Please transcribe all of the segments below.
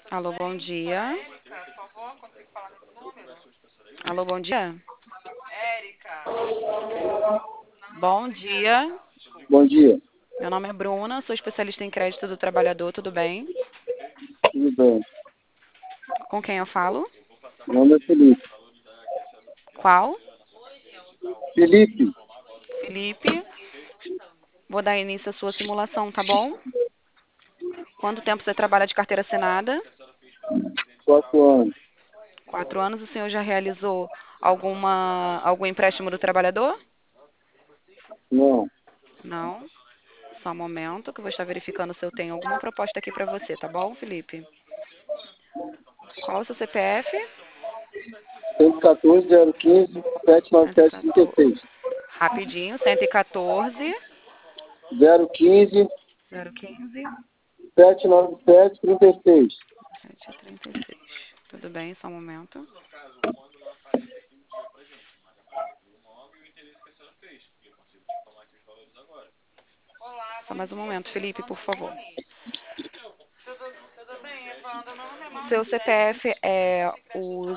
Alô, bom dia. Alô, bom dia. Bom dia. Bom dia, Meu nome é Bruna, sou especialista em crédito do trabalhador, tudo bem? tudo bem? Com quem eu falo? Meu nome é Felipe. Qual? Felipe, Felipe. Vou dar início à sua simulação, tá bom? Quanto tempo você trabalha de carteira assinada? 4 anos. 4 anos. O senhor já realizou algum empréstimo do trabalhador? Não, Não. Só um momento, que eu vou estar verificando se eu tenho alguma proposta aqui para você, tá bom, Felipe? Qual o seu CPF? 114 015 114. 79736. Rapidinho, 114 015 015 797 36. 736. Tudo bem, só um momento. Só mais um momento, Felipe, por favor. Seu CPF é o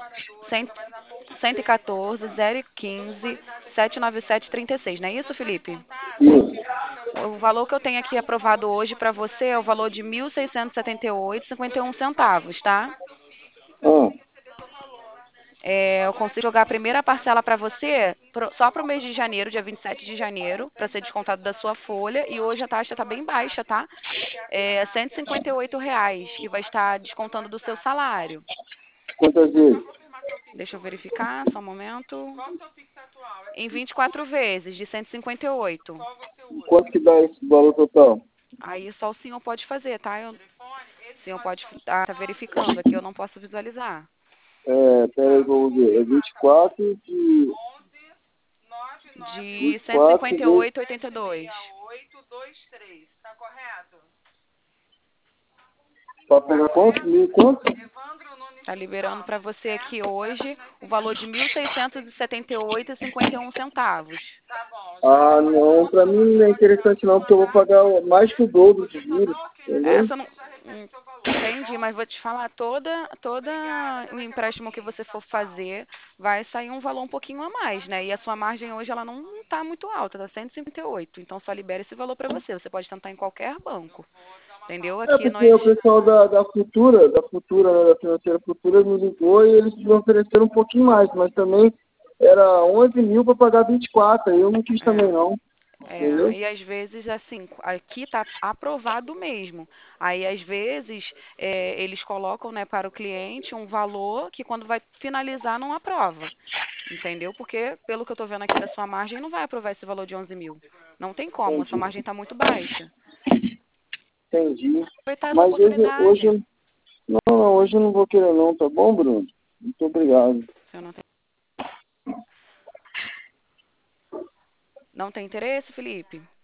114 015 79736, não é isso, Felipe? Isso. O valor que eu tenho aqui aprovado hoje para você é o valor de R$ 1.678,51, tá? Ah, Eu consigo jogar a primeira parcela para você só para o mês de janeiro, dia 27 de janeiro, para ser descontado da sua folha. E hoje a taxa está bem baixa, tá? É R$ 158, que vai estar descontando do seu salário. quantas vezes? Deixa eu verificar, só um momento. Em 24 vezes, de 158. Quanto que dá esse valor total? Aí só o senhor pode fazer, tá? O senhor pode estar verificando aqui, eu não posso visualizar. Peraí, vamos ver. É 24 de... De 24 vezes... 158,82. Pra pegar quanto? Mil e quanto? Está liberando para você aqui hoje o valor de R$ 1.678,51. Ah, não. Pra mim não é interessante não, porque eu vou pagar mais que o dobro de juros. Entendeu? Essa não. Entendi, mas vou te falar, toda o empréstimo que você for fazer vai sair um valor um pouquinho a mais, né? E a sua margem hoje ela não está muito alta, tá 158. Então só libera esse valor para você. Você pode tentar em qualquer banco. Entendeu? É Aqui porque nós. o pessoal da Futura, né, da Financeira Futura, me ligou e eles me ofereceram um pouquinho mais, mas também era 11 mil para pagar 24, aí eu não quis também É. não, entendeu? E às vezes, assim, aqui está aprovado mesmo. Aí, às vezes, eles colocam, né, para o cliente um valor que quando vai finalizar não aprova. Entendeu? Porque, pelo que eu estou vendo aqui da sua margem, não vai aprovar esse valor de 11 mil. Não tem como, a sua Entendi, margem está muito baixa. entendi. Aproveitar essa Mas oportunidade. hoje eu não vou querer não, tá bom, Bruno? Muito obrigado. Se eu não tem interesse, Felipe?